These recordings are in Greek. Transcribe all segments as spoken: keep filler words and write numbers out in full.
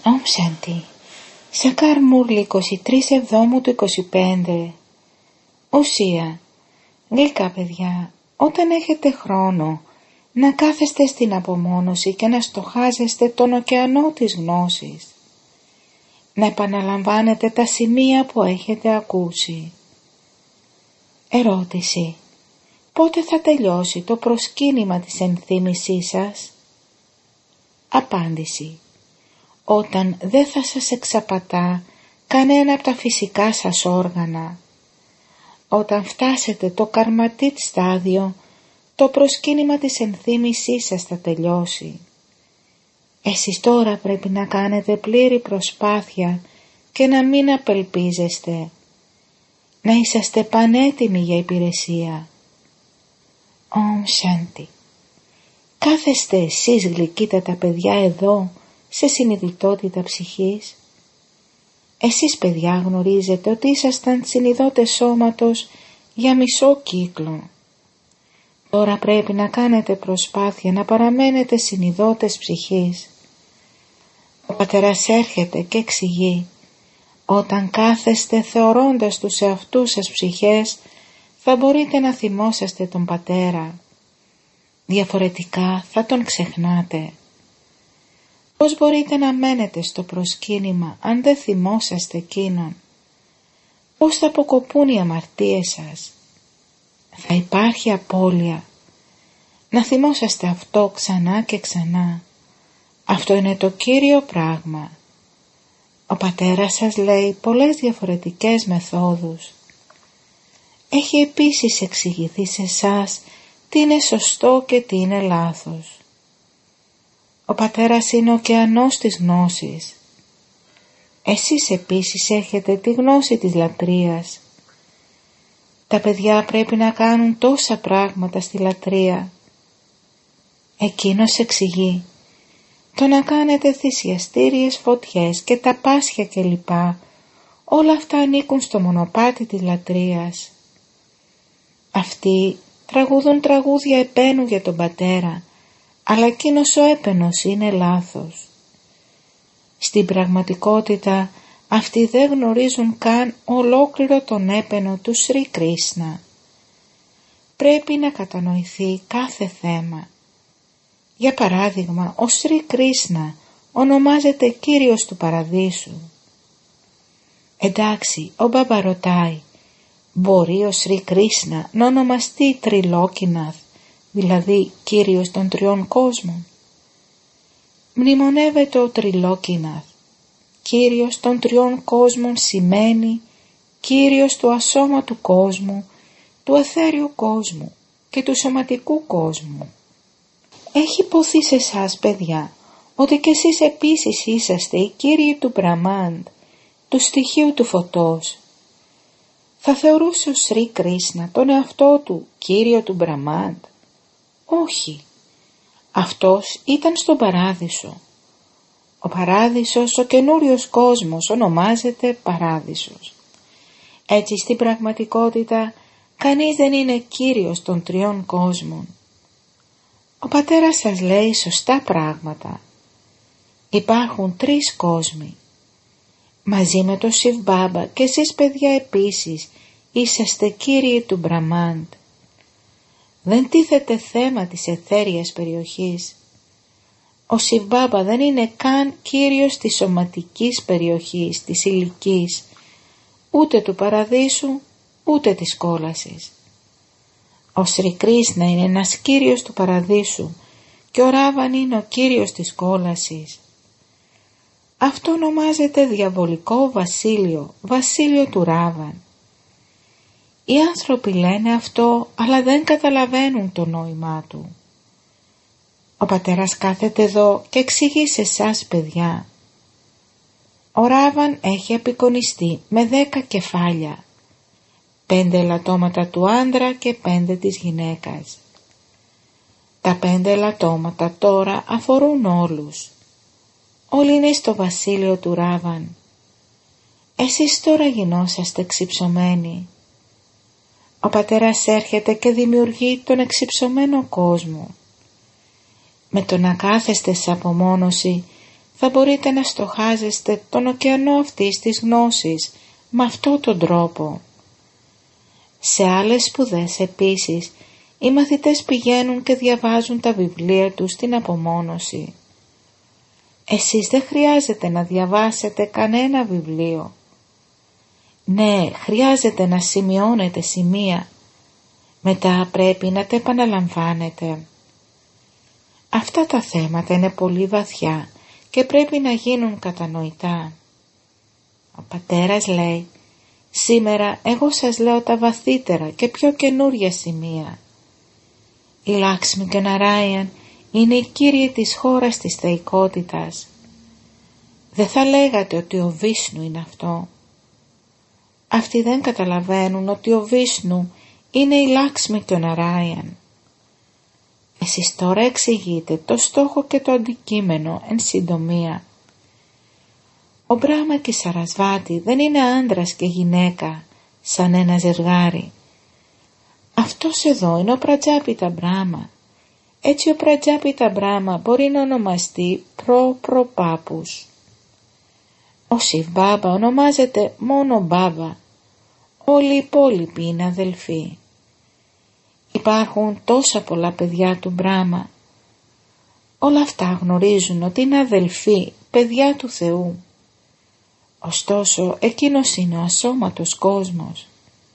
Ομ Σάντι. Σακάρ Μούρλη, είκοσι τρεις Εβδόμου του είκοσι πέντε. Ουσία. Γλυκά παιδιά, όταν έχετε χρόνο να κάθεστε στην απομόνωση και να στοχάζεστε τον ωκεανό της γνώσης, να επαναλαμβάνετε τα σημεία που έχετε ακούσει. Ερώτηση. Πότε θα τελειώσει το προσκύνημα της ενθύμησής σας? Απάντηση. Όταν δεν θα σας εξαπατά κανένα από τα φυσικά σας όργανα. Όταν φτάσετε το καρματίτ στάδιο, το προσκύνημα της ενθύμησής σας θα τελειώσει. Εσείς τώρα πρέπει να κάνετε πλήρη προσπάθεια και να μην απελπίζεστε. Να είσαστε πανέτοιμοι για υπηρεσία. Ομ Σάντι. Κάθεστε εσείς γλυκύτατα παιδιά εδώ, σε συνειδητότητα ψυχής. Εσείς παιδιά γνωρίζετε ότι ήσασταν συνειδώτες σώματος για μισό κύκλο. Τώρα πρέπει να κάνετε προσπάθεια να παραμένετε συνειδώτες ψυχής. Ο πατέρας έρχεται και εξηγεί, όταν κάθεστε θεωρώντας τους εαυτούς σας ψυχές, θα μπορείτε να θυμόσαστε τον πατέρα. Διαφορετικά θα τον ξεχνάτε. Πώς μπορείτε να μένετε στο προσκύνημα αν δεν θυμόσαστε εκείνον? Πώς θα αποκοπούν οι αμαρτίες σας? Θα υπάρχει απώλεια. Να θυμόσαστε αυτό ξανά και ξανά. Αυτό είναι το κύριο πράγμα. Ο πατέρας σας λέει πολλές διαφορετικές μεθόδους. Έχει επίσης εξηγηθεί σε εσάς τι είναι σωστό και τι είναι λάθος. Ο πατέρας είναι ο ωκεανός της γνώσης. Εσείς επίσης έχετε τη γνώση της λατρείας. Τα παιδιά πρέπει να κάνουν τόσα πράγματα στη λατρεία. Εκείνος εξηγεί, το να κάνετε θυσιαστήριες φωτιές και τα πάσχια κλπ. Όλα αυτά ανήκουν στο μονοπάτι της λατρείας. Αυτοί τραγουδούν τραγούδια επένου για τον πατέρα, αλλά εκείνος ο έπαινος είναι λάθος. Στην πραγματικότητα αυτοί δεν γνωρίζουν καν ολόκληρο τον έπαινο του Σρι Κρίσνα. Πρέπει να κατανοηθεί κάθε θέμα. Για παράδειγμα, ο Σρι Κρίσνα ονομάζεται Κύριος του Παραδείσου. Εντάξει, ο Μπάμπα ρωτάει, μπορεί ο Σρι Κρίσνα να ονομαστεί Τριλόκιναθ, δηλαδή Κύριος των τριών κόσμων? Μνημονεύεται ο Τριλόκιναθ. Κύριος των τριών κόσμων σημαίνει Κύριος του ασώματου κόσμου, του αιθέριου κόσμου και του σωματικού κόσμου. Έχει υποθεί σε εσάς παιδιά ότι κι εσείς επίσης είσαστε οι Κύριοι του Μπραμάντ, του στοιχείου του φωτός. Θα θεωρούσε ο Σρι Κρίσνα τον εαυτό του Κύριο του Μπραμάντ? Όχι. Αυτός ήταν στον Παράδεισο. Ο Παράδεισος, ο καινούριος κόσμος, ονομάζεται Παράδεισος. Έτσι στην πραγματικότητα κανείς δεν είναι Κύριος των τριών κόσμων. Ο πατέρας σας λέει σωστά πράγματα. Υπάρχουν τρεις κόσμοι. Μαζί με το Σιβ Μπάμπα και εσείς παιδιά επίσης είσαστε Κύριοι του Μπραμάντ. Δεν τίθεται θέμα της αιθέριας περιοχής. Ο Σιβ Μπάμπα δεν είναι καν Κύριος της σωματικής περιοχής, της ηλικής, ούτε του Παραδείσου, ούτε της κόλασης. Ο Σρι Κρίσνα είναι ένας Κύριος του Παραδείσου και ο Ράβαν είναι ο Κύριος της κόλασης. Αυτό ονομάζεται διαβολικό βασίλειο, βασίλειο του Ράβαν. Οι άνθρωποι λένε αυτό, αλλά δεν καταλαβαίνουν το νόημά του. Ο πατέρας κάθεται εδώ και εξηγεί σε εσάς παιδιά. Ο Ράβαν έχει απεικονιστεί με δέκα κεφάλια, πέντε ελαττώματα του άντρα και πέντε της γυναίκας. Τα πέντε ελαττώματα τώρα αφορούν όλους. Όλοι είναι στο βασίλειο του Ράβαν. Εσείς τώρα γινόσαστε εξυψωμένοι. Ο πατέρας έρχεται και δημιουργεί τον εξυψωμένο κόσμο. Με το να κάθεστε σε απομόνωση θα μπορείτε να στοχάζεστε τον ωκεανό αυτής της γνώσης με αυτόν τον τρόπο. Σε άλλες σπουδές επίσης, οι μαθητές πηγαίνουν και διαβάζουν τα βιβλία τους στην απομόνωση. Εσείς δεν χρειάζεται να διαβάσετε κανένα βιβλίο. Ναι, χρειάζεται να σημειώνετε σημεία. Μετά πρέπει να τα επαναλαμβάνετε. Αυτά τα θέματα είναι πολύ βαθιά και πρέπει να γίνουν κατανοητά. Ο πατέρας λέει, σήμερα εγώ σας λέω τα βαθύτερα και πιο καινούρια σημεία. Η Λάξμι και ο Ναράιαν είναι οι κύριοι της χώρας της θεϊκότητας. Δεν θα λέγατε ότι ο Βίσνου είναι αυτό. Αυτοί δεν καταλαβαίνουν ότι ο Βίσνου είναι η Λάξμι και ο Ναράιαν. Εσείς τώρα εξηγείτε το στόχο και το αντικείμενο εν συντομία. Ο Μπράχμα και η Σαρασβάτη δεν είναι άντρας και γυναίκα σαν ένα ζευγάρι. Αυτός εδώ είναι ο Πρατζάπιτα Μπράχμα. Έτσι ο Πρατζάπιτα Μπράχμα μπορεί να ονομαστεί προ-προπάπους. Ο Σιβ Μπάμπα ονομάζεται μόνο Μπάμπα. Όλοι οι υπόλοιποι είναι αδελφοί. Υπάρχουν τόσα πολλά παιδιά του Μπράχμα. Όλα αυτά γνωρίζουν ότι είναι αδελφοί, παιδιά του Θεού. Ωστόσο εκείνος είναι ο ασώματος κόσμος.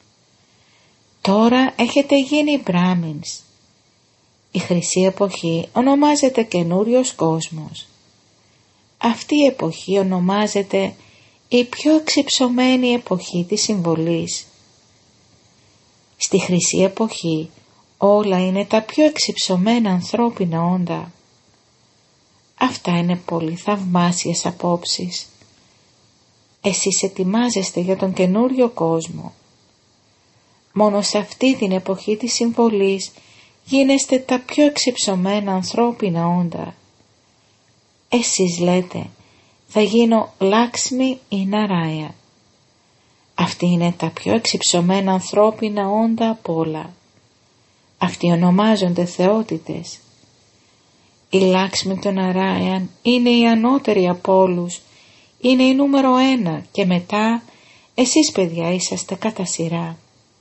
Τώρα έχετε γίνει Μπράμινς. Η χρυσή εποχή ονομάζεται καινούριος κόσμος. Αυτή η εποχή ονομάζεται η πιο εξυψωμένη εποχή της συμβολής. Στη χρυσή εποχή όλα είναι τα πιο εξυψωμένα ανθρώπινα όντα. Αυτά είναι πολύ θαυμάσιες απόψεις. Εσείς ετοιμάζεστε για τον καινούριο κόσμο. Μόνο σε αυτή την εποχή της συμβολής γίνεστε τα πιο εξυψωμένα ανθρώπινα όντα. Εσείς λέτε, θα γίνω Λάξμι ή Ναράια. Αυτοί είναι τα πιο εξυψωμένα ανθρώπινα όντα απ' όλα. Αυτοί ονομάζονται θεότητες. Η Λάξμι και ο Ναράιαν είναι οι ανώτεροι από όλους, είναι η νούμερο ένα και μετά εσείς παιδιά είσαστε κατά σειρά.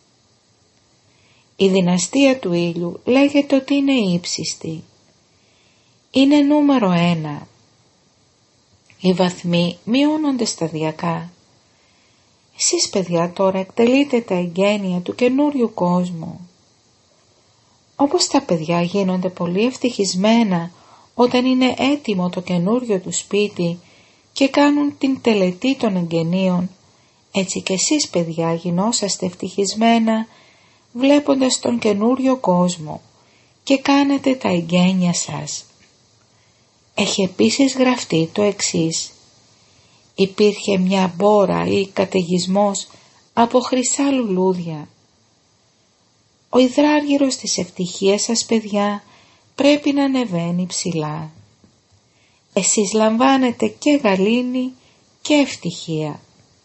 Η δυναστεία του ήλιου λέγεται ότι είναι ύψιστη. Είναι νούμερο ένα. Οι βαθμοί μειώνονται σταδιακά. Εσείς παιδιά τώρα εκτελείτε τα εγγένεια του καινούριου κόσμου. Όπως τα παιδιά γίνονται πολύ ευτυχισμένα όταν είναι έτοιμο το καινούριο του σπίτι και κάνουν την τελετή των εγγενείων, έτσι και εσείς παιδιά γινόσαστε ευτυχισμένα βλέποντας τον καινούριο κόσμο και κάνετε τα εγγένεια σας. Έχει επίσης γραφτεί το εξής: υπήρχε μια μπόρα ή καταιγισμός από χρυσά λουλούδια. Ο υδράργυρος της ευτυχίας σας παιδιά πρέπει να ανεβαίνει ψηλά. Εσείς λαμβάνετε και γαλήνη και ευτυχία.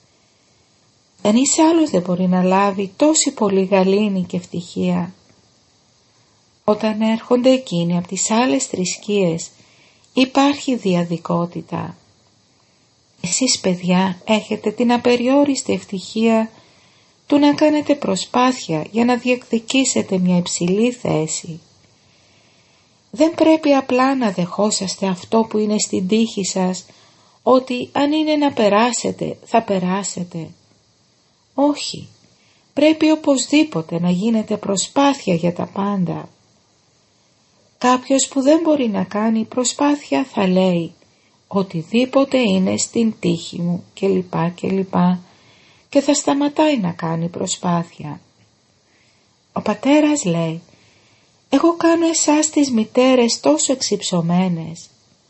Κανείς άλλος δεν μπορεί να λάβει τόση πολύ γαλήνη και ευτυχία. Όταν έρχονται εκείνοι από τις άλλες θρησκείες υπάρχει διαδικότητα. Εσείς παιδιά έχετε την απεριόριστη ευτυχία του να κάνετε προσπάθεια για να διεκδικήσετε μια υψηλή θέση. Δεν πρέπει απλά να δεχόσαστε αυτό που είναι στην τύχη σας, ότι αν είναι να περάσετε θα περάσετε. Όχι, πρέπει οπωσδήποτε να γίνεται προσπάθεια για τα πάντα. Κάποιος που δεν μπορεί να κάνει προσπάθεια θα λέει οτιδήποτε είναι στην τύχη μου κλπ κλπ και θα σταματάει να κάνει προσπάθεια. Ο πατέρας λέει, εγώ κάνω εσάς τις μητέρες τόσο εξυψωμένες.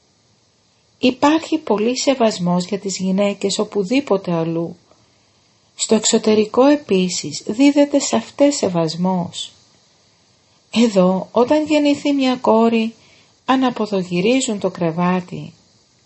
Υπάρχει πολύ σεβασμός για τις γυναίκες οπουδήποτε αλλού. Στο εξωτερικό επίσης δίδεται σε αυτές σεβασμός. Εδώ όταν γεννηθεί μια κόρη αναποδογυρίζουν το κρεβάτι.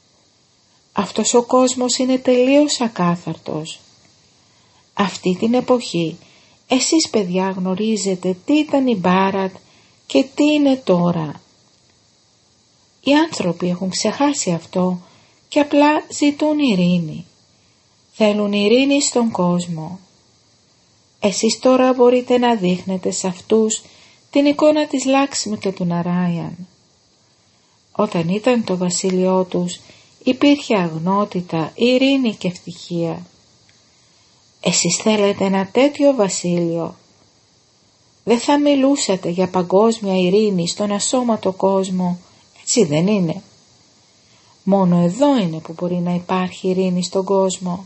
Αυτός ο κόσμος είναι τελείως ακάθαρτος. Αυτή την εποχή εσείς παιδιά γνωρίζετε τι ήταν η Μπάρατ και τι είναι τώρα. Οι άνθρωποι έχουν ξεχάσει αυτό και απλά ζητούν ειρήνη. Θέλουν ειρήνη στον κόσμο. Εσείς τώρα μπορείτε να δείχνετε σε αυτούς την εικόνα της Λάξμη και του Ναράιαν. Όταν ήταν το βασίλειό τους υπήρχε αγνότητα, ειρήνη και ευτυχία. Εσείς θέλετε ένα τέτοιο βασίλειο. Δεν θα μιλούσατε για παγκόσμια ειρήνη στον ασώματο κόσμο, έτσι δεν είναι? Μόνο εδώ είναι που μπορεί να υπάρχει ειρήνη στον κόσμο.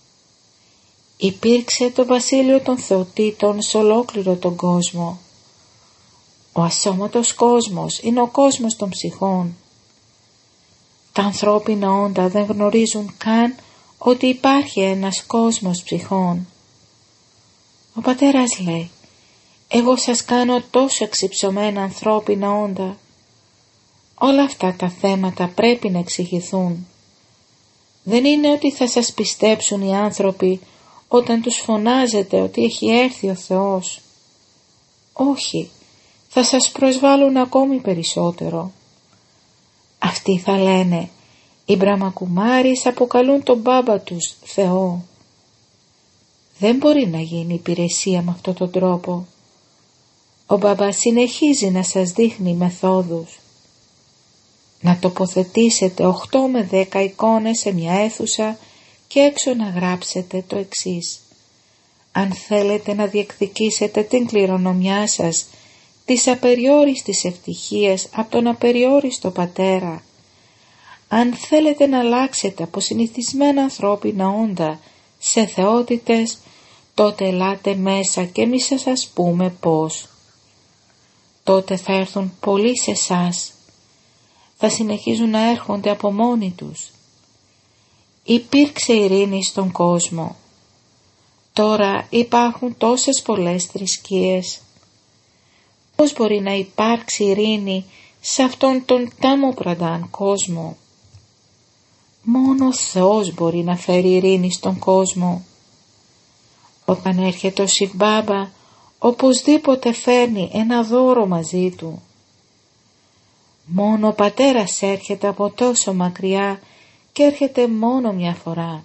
Υπήρξε το βασίλειο των θεοτήτων σε ολόκληρο τον κόσμο. Ο ασώματος κόσμος είναι ο κόσμος των ψυχών. Τα ανθρώπινα όντα δεν γνωρίζουν καν ότι υπάρχει ένας κόσμος ψυχών. Ο πατέρας λέει, εγώ σας κάνω τόσο εξυψωμένα ανθρώπινα όντα. Όλα αυτά τα θέματα πρέπει να εξηγηθούν. Δεν είναι ότι θα σας πιστέψουν οι άνθρωποι όταν τους φωνάζετε ότι έχει έρθει ο Θεός. Όχι, θα σας προσβάλλουν ακόμη περισσότερο. Αυτοί θα λένε, οι Μπραχμακουμάρις αποκαλούν τον μπάμπα τους Θεό. Δεν μπορεί να γίνει υπηρεσία με αυτόν τον τρόπο. Ο μπάμπας συνεχίζει να σας δείχνει μεθόδους. Να τοποθετήσετε οκτώ με δέκα εικόνες σε μια αίθουσα και έξω να γράψετε το εξής. Αν θέλετε να διεκδικήσετε την κληρονομιά σας της απεριόριστης ευτυχίας από τον απεριόριστο πατέρα, αν θέλετε να αλλάξετε από συνηθισμένα ανθρώπινα όντα σε θεότητες, τότε ελάτε μέσα και εμείς θα σας πούμε πώς. Τότε θα έρθουν πολλοί σε εσάς. Θα συνεχίζουν να έρχονται από μόνοι τους. Υπήρξε ειρήνη στον κόσμο. Τώρα υπάρχουν τόσες πολλές θρησκείες. Πώς μπορεί να υπάρξει ειρήνη σε αυτόν τον τάμοπραντάν κόσμο? Μόνο ο Θεός μπορεί να φέρει ειρήνη στον κόσμο. Όταν έρχεται ο Σιβ Μπάμπα, οπωσδήποτε φέρνει ένα δώρο μαζί του. Μόνο ο πατέρας έρχεται από τόσο μακριά και έρχεται μόνο μια φορά.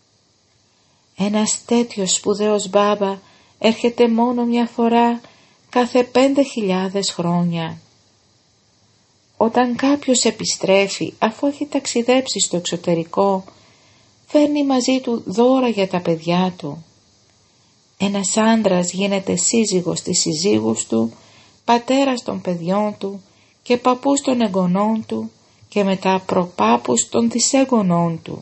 Ένας τέτοιος σπουδαίος Μπάμπα έρχεται μόνο μια φορά κάθε πέντε χιλιάδες χρόνια. Όταν κάποιος επιστρέφει αφού έχει ταξιδέψει στο εξωτερικό, φέρνει μαζί του δώρα για τα παιδιά του. Ένας άντρας γίνεται σύζυγος της συζύγους του, πατέρας των παιδιών του και παππούς των εγγονών του και μετά προπάπους των δυσέγγονών του.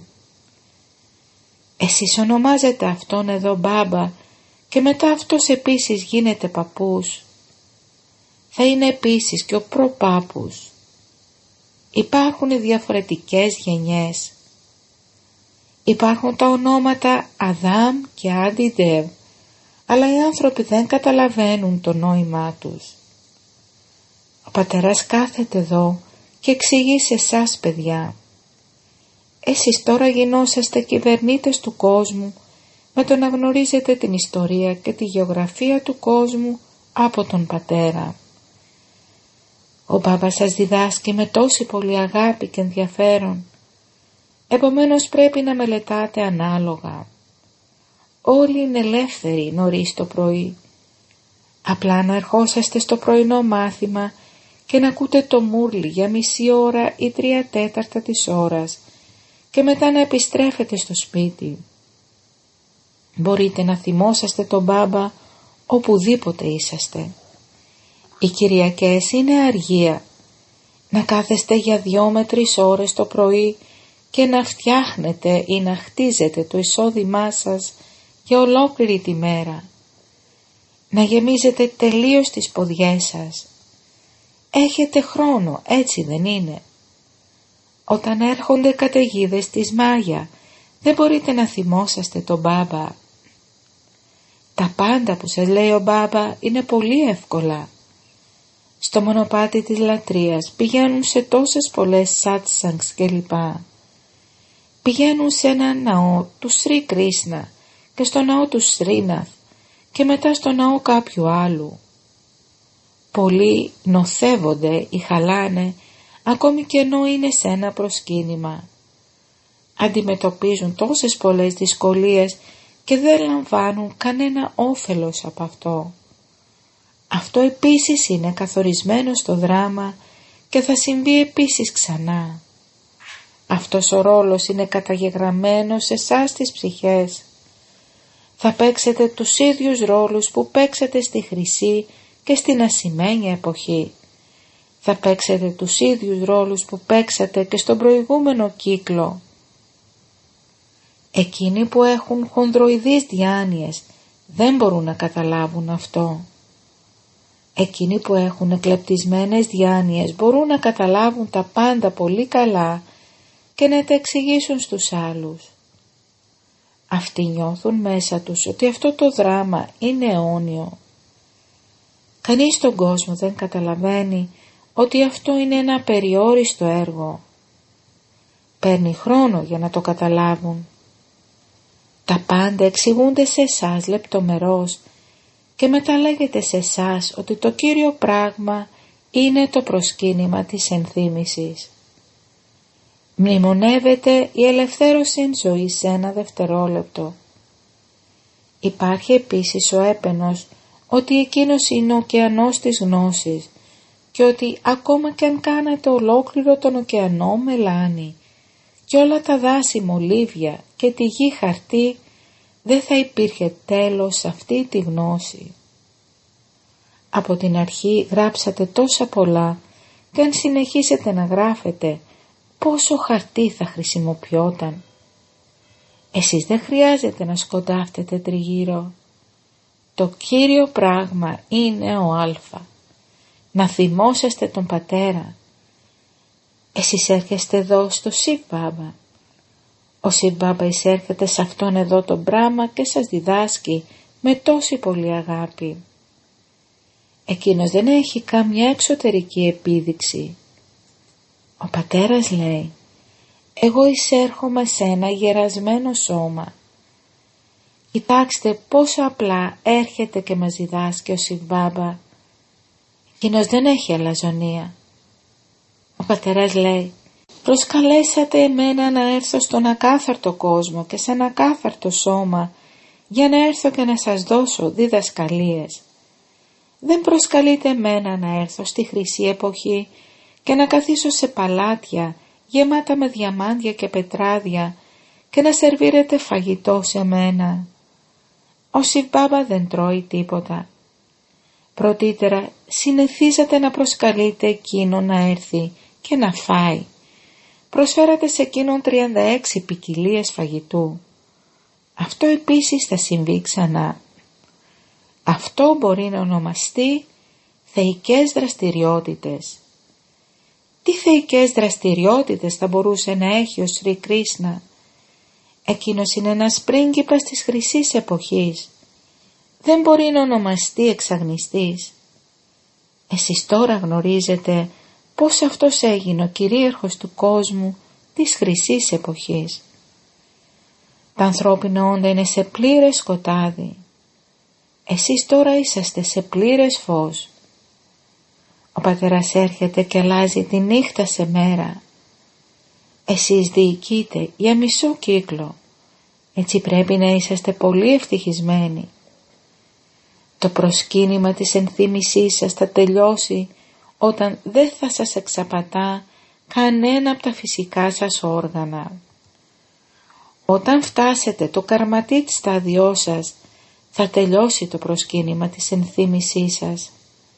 Εσείς ονομάζετε αυτόν εδώ μπάμπα και μετά αυτός επίσης γίνεται παππούς. Θα είναι επίσης και ο προπάπους. Υπάρχουν διαφορετικές γενιές. Υπάρχουν τα ονόματα Αδάμ και Αντιδεύ, αλλά οι άνθρωποι δεν καταλαβαίνουν το νόημά τους. Ο πατέρας κάθεται εδώ και εξηγεί σε εσάς παιδιά. Εσείς τώρα γινόσαστε κυβερνήτες του κόσμου με το να γνωρίζετε την ιστορία και τη γεωγραφία του κόσμου από τον πατέρα. Ο μπάμπας σας διδάσκει με τόση πολύ αγάπη και ενδιαφέρον. Επομένως πρέπει να μελετάτε ανάλογα. Όλοι είναι ελεύθεροι νωρίς το πρωί. Απλά να ερχόσαστε στο πρωινό μάθημα και να ακούτε το μουρλι για μισή ώρα ή τρία τέταρτα της ώρας και μετά να επιστρέφετε στο σπίτι. Μπορείτε να θυμόσαστε τον μπάμπα οπουδήποτε είσαστε. Οι Κυριακές είναι αργία. Να κάθεστε για δυο με τρεις ώρες το πρωί και να φτιάχνετε ή να χτίζετε το εισόδημά σας για ολόκληρη τη μέρα. Να γεμίζετε τελείως τις ποδιές σας. Έχετε χρόνο, έτσι δεν είναι? Όταν έρχονται καταιγίδες της Μάγια, δεν μπορείτε να θυμόσαστε τον μπάμπα. Τα πάντα που σας λέει ο μπάμπα είναι πολύ εύκολα. Στο μονοπάτι της λατρείας πηγαίνουν σε τόσες πολλές σάτσανγκς κλπ. Πηγαίνουν σε ένα ναό του Σρι Κρίσνα και στο ναό του Σρίναθ και μετά στο ναό κάποιου άλλου. Πολλοί νοθεύονται ή χαλάνε ακόμη και ενώ είναι σε ένα προσκύνημα. αντιμετωπίζουν τόσες πολλές δυσκολίες και δεν λαμβάνουν κανένα όφελος από αυτό. Αυτό επίσης είναι καθορισμένο στο δράμα και θα συμβεί επίσης ξανά. Αυτός ο ρόλος είναι καταγεγραμμένος σε εσάς τις ψυχές. Θα παίξετε τους ίδιους ρόλους που παίξετε στη χρυσή και στην ασημένια εποχή. Θα παίξετε τους ίδιους ρόλους που παίξατε και στον προηγούμενο κύκλο. Εκείνοι που έχουν χονδροειδείς διάνοιες δεν μπορούν να καταλάβουν αυτό. Εκείνοι που έχουν εκλεπτισμένες διάνοιες μπορούν να καταλάβουν τα πάντα πολύ καλά και να τα εξηγήσουν στους άλλους. Αυτοί νιώθουν μέσα τους ότι αυτό το δράμα είναι αιώνιο. Κανείς στον κόσμο δεν καταλαβαίνει ότι αυτό είναι ένα περιόριστο έργο. Παίρνει χρόνο για να το καταλάβουν. Τα πάντα εξηγούνται σε εσάς λεπτομερώς και μετά λέγεται σε εσάς ότι το κύριο πράγμα είναι το προσκύνημα της ενθύμησης. Μνημονεύεται η ελευθέρωση ζωής σε ένα δευτερόλεπτο. Υπάρχει επίσης ο έπαινος ότι εκείνος είναι ο ωκεανός της γνώσης και ότι ακόμα και αν κάνετε ολόκληρο τον ωκεανό μελάνι και όλα τα δάση μολύβια και τη γη χαρτί, δεν θα υπήρχε τέλος σε αυτή τη γνώση. Από την αρχή γράψατε τόσα πολλά και αν συνεχίσετε να γράφετε, πόσο χαρτί θα χρησιμοποιόταν. Εσείς δεν χρειάζεται να σκοντάφτετε τριγύρω. Το κύριο πράγμα είναι ο Α. Να θυμόσαστε τον πατέρα. Εσείς έρχεστε εδώ στο Σιβ Μπάμπα. Ο Σιβ Μπάμπα εισέρχεται σε αυτόν εδώ τον πράγμα και σας διδάσκει με τόση πολύ αγάπη. Εκείνος δεν έχει καμιά εξωτερική επίδειξη. Ο πατέρας λέει, εγώ εισέρχομαι σε ένα γερασμένο σώμα. Κοιτάξτε πόσο απλά έρχεται και μας διδάσκει ο Σιβ Μπάμπα. Εκείνος δεν έχει αλαζονία. Ο πατέρας λέει, προσκαλέσατε εμένα να έρθω στον ακάθαρτο κόσμο και σε ένα ακάθαρτο σώμα για να έρθω και να σας δώσω διδασκαλίες. Δεν προσκαλείτε εμένα να έρθω στη χρυσή εποχή και να καθίσω σε παλάτια γεμάτα με διαμάντια και πετράδια και να σερβίρετε φαγητό σε μένα. Ο Σιβ Μπάμπα δεν τρώει τίποτα. Πρωτήτερα συνηθίζετε να προσκαλείτε εκείνον να έρθει και να φάει. Προσφέρατε σε εκείνον τριάντα έξι ποικιλίες φαγητού. Αυτό επίσης θα συμβεί ξανά. Αυτό μπορεί να ονομαστεί θεϊκές δραστηριότητες. Τι θεϊκές δραστηριότητες θα μπορούσε να έχει ο Σρι Κρίσνα? Εκείνος είναι ένας πρίγκιπας της χρυσής εποχής. Δεν μπορεί να ονομαστεί εξαγνιστής. Εσείς τώρα γνωρίζετε πώς αυτός έγινε ο κυρίαρχος του κόσμου της χρυσής εποχής. Τα ανθρώπινα όντα είναι σε πλήρες σκοτάδι. Εσείς τώρα είσαστε σε πλήρες φως. Ο πατέρας έρχεται και αλλάζει τη νύχτα σε μέρα. Εσείς διοικείτε για μισό κύκλο. Έτσι πρέπει να είσαστε πολύ ευτυχισμένοι. Το προσκύνημα της ενθύμησής σας θα τελειώσει όταν δεν θα σας εξαπατά κανένα από τα φυσικά σας όργανα. Όταν φτάσετε το καρματίτ στάδιό σας, θα τελειώσει το προσκύνημα της ενθύμησής σας.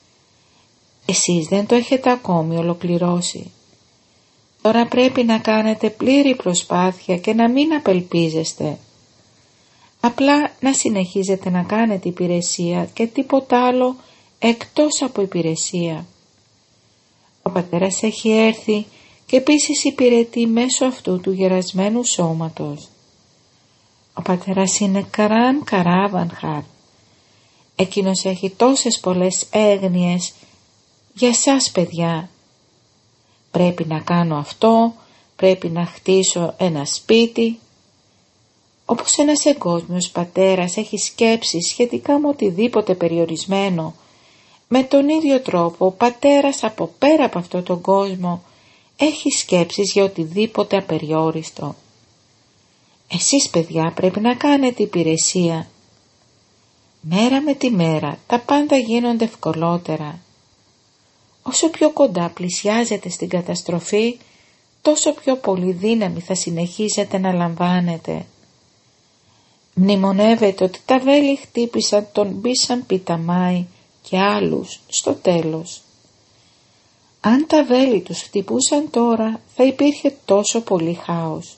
Εσείς δεν το έχετε ακόμη ολοκληρώσει. Τώρα πρέπει να κάνετε πλήρη προσπάθεια και να μην απελπίζεστε. Απλά να συνεχίζετε να κάνετε υπηρεσία και τίποτα άλλο εκτός από υπηρεσία. Ο πατέρας έχει έρθει και επίσης υπηρετεί μέσω αυτού του γερασμένου σώματος. Ο πατέρας είναι Καράν Καράβανχαρ. Εκείνος έχει τόσες πολλές έγνοιες για σας παιδιά. Πρέπει να κάνω αυτό, πρέπει να χτίσω ένα σπίτι. Όπως ένας εγκόσμιος πατέρας έχει σκέψεις σχετικά με οτιδήποτε περιορισμένο, με τον ίδιο τρόπο ο πατέρας από πέρα από αυτόν τον κόσμο έχει σκέψεις για οτιδήποτε απεριόριστο. Εσείς παιδιά πρέπει να κάνετε υπηρεσία. Μέρα με τη μέρα τα πάντα γίνονται ευκολότερα. Όσο πιο κοντά πλησιάζετε στην καταστροφή, τόσο πιο πολύ δύναμη θα συνεχίσετε να λαμβάνετε. Μνημονεύετε ότι τα βέλη χτύπησαν τον Μπίσαν Πιταμάη και άλλους στο τέλος. Αν τα βέλη τους χτυπούσαν τώρα, θα υπήρχε τόσο πολύ χάος.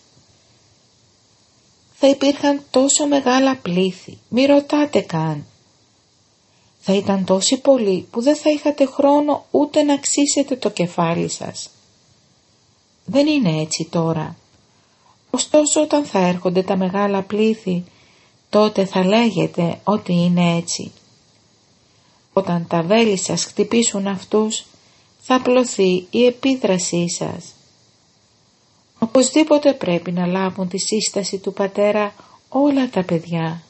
Θα υπήρχαν τόσο μεγάλα πλήθη, μη ρωτάτε καν. Θα ήταν τόσοι πολλοί που δεν θα είχατε χρόνο ούτε να ξύσετε το κεφάλι σας. Δεν είναι έτσι τώρα. Ωστόσο όταν θα έρχονται τα μεγάλα πλήθη, τότε θα λέγετε ότι είναι έτσι. Όταν τα βέλη σας χτυπήσουν αυτούς, θα απλωθεί η επίδρασή σας. Οπωσδήποτε πρέπει να λάβουν τη σύσταση του πατέρα όλα τα παιδιά.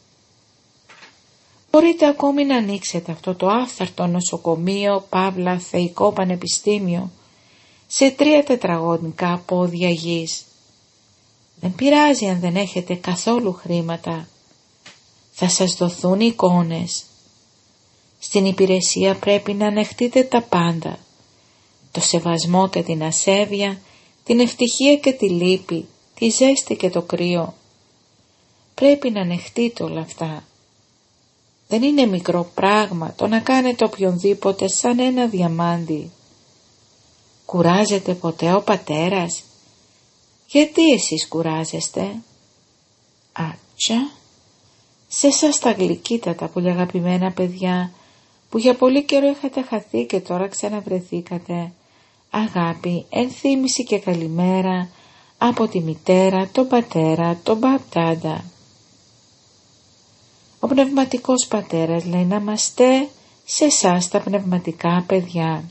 Μπορείτε ακόμη να ανοίξετε αυτό το άφθαρτο νοσοκομείο, παύλα θεϊκό πανεπιστήμιο, σε τρία τετραγωνικά πόδια γης. Δεν πειράζει αν δεν έχετε καθόλου χρήματα. Θα σας δοθούν εικόνες. Στην υπηρεσία πρέπει να ανεχτείτε τα πάντα. Το σεβασμό και την ασέβεια, την ευτυχία και τη λύπη, τη ζέστη και το κρύο. Πρέπει να ανεχτείτε όλα αυτά. Δεν είναι μικρό πράγμα το να κάνετε οποιονδήποτε σαν ένα διαμάντι. Κουράζεται ποτέ ο πατέρας? Γιατί εσείς κουράζεστε? Άτσα, σε εσάς τα γλυκύτατα πολύ αγαπημένα παιδιά, που για πολύ καιρό είχατε χαθεί και τώρα ξαναβρεθήκατε. Αγάπη, ενθύμηση και καλημέρα από τη μητέρα, τον πατέρα, τον μπαπτάντα. Ο πνευματικός πατέρας λέει να είμαστε σε εσάς τα πνευματικά παιδιά.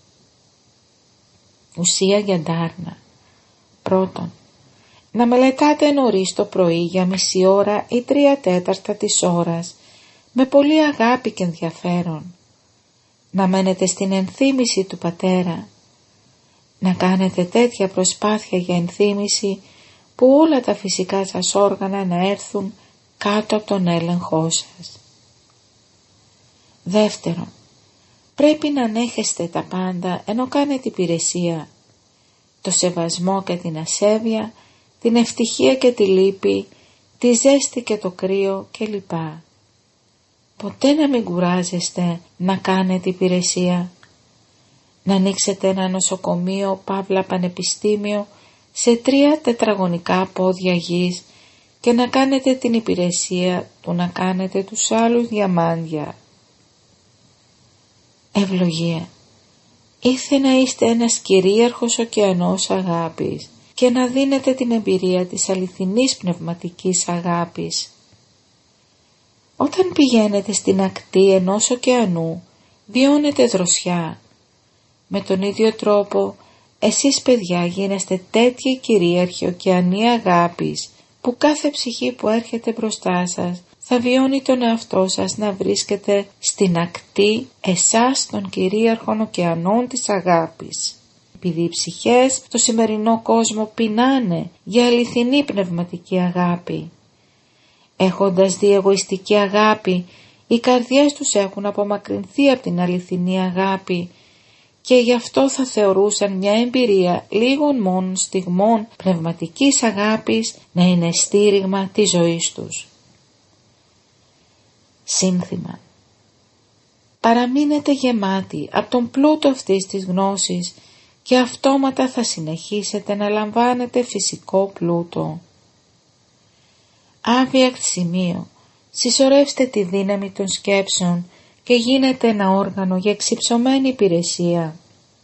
Ουσία για ντάρνα. Πρώτον, να μελετάτε νωρίς το πρωί για μισή ώρα ή τρία τέταρτα της ώρας, με πολύ αγάπη και ενδιαφέρον. Να μένετε στην ενθύμηση του πατέρα. Να κάνετε τέτοια προσπάθεια για ενθύμηση που όλα τα φυσικά σας όργανα να έρθουν κάτω από τον έλεγχό σας. Δεύτερον, πρέπει να ανέχεστε τα πάντα ενώ κάνετε υπηρεσία. Το σεβασμό και την ασέβεια, την ευτυχία και τη λύπη, τη ζέστη και το κρύο κλπ. Ποτέ να μην κουράζεστε να κάνετε υπηρεσία. Να ανοίξετε ένα νοσοκομείο, παύλα πανεπιστήμιο, σε τρία τετραγωνικά πόδια γης και να κάνετε την υπηρεσία του να κάνετε τους άλλους διαμάντια. Ευλογία. Ήθε να είστε ένας κυρίαρχος ωκεανός αγάπης και να δίνετε την εμπειρία της αληθινής πνευματικής αγάπης. Όταν πηγαίνετε στην ακτή ενός ωκεανού, βιώνετε δροσιά. Με τον ίδιο τρόπο, εσείς παιδιά γίνεστε τέτοιοι κυρίαρχοι ωκεανοί αγάπης, που κάθε ψυχή που έρχεται μπροστά σας θα βιώνει τον εαυτό σας να βρίσκεται στην ακτή εσάς των κυρίαρχων ωκεανών της αγάπης. Επειδή οι ψυχές στο σημερινό κόσμο πεινάνε για αληθινή πνευματική αγάπη. Έχοντας δει εγωιστική αγάπη, οι καρδιές τους έχουν απομακρυνθεί από την αληθινή αγάπη και γι' αυτό θα θεωρούσαν μια εμπειρία λίγων μόνον στιγμών πνευματικής αγάπης να είναι στήριγμα της ζωής τους. Σύνθημα. Παραμείνετε γεμάτοι από τον πλούτο αυτής της γνώσης και αυτόματα θα συνεχίσετε να λαμβάνετε φυσικό πλούτο. Άβιακτ σημείο. Συσσωρεύστε τη δύναμη των σκέψεων και γίνετε ένα όργανο για εξυψωμένη υπηρεσία.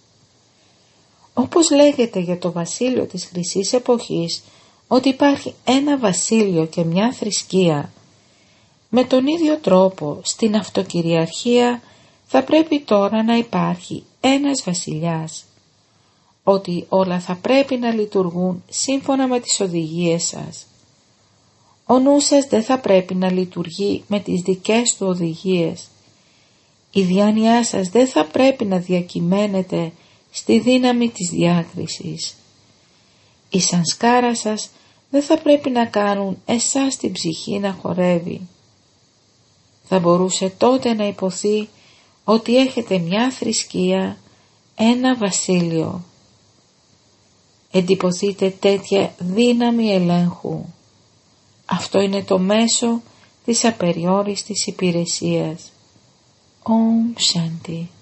Όπως λέγεται για το βασίλειο της χρυσής εποχής ότι υπάρχει ένα βασίλειο και μια θρησκεία, με τον ίδιο τρόπο στην αυτοκυριαρχία θα πρέπει τώρα να υπάρχει ένας βασιλιάς, ότι όλα θα πρέπει να λειτουργούν σύμφωνα με τις οδηγίες σας. Ο νους σας δεν θα πρέπει να λειτουργεί με τις δικές του οδηγίες. Η διάνοιά σας δεν θα πρέπει να διακυμαίνεται στη δύναμη της διάκρισης. Η σανσκάρα σας δεν θα πρέπει να κάνουν εσάς την ψυχή να χορεύει. Θα μπορούσε τότε να υποθεί ότι έχετε μια θρησκεία, ένα βασίλειο. Εντυπωθείτε τέτοια δύναμη ελέγχου. Αυτό είναι το μέσο της απεριόριστης υπηρεσίας. Om Shanti.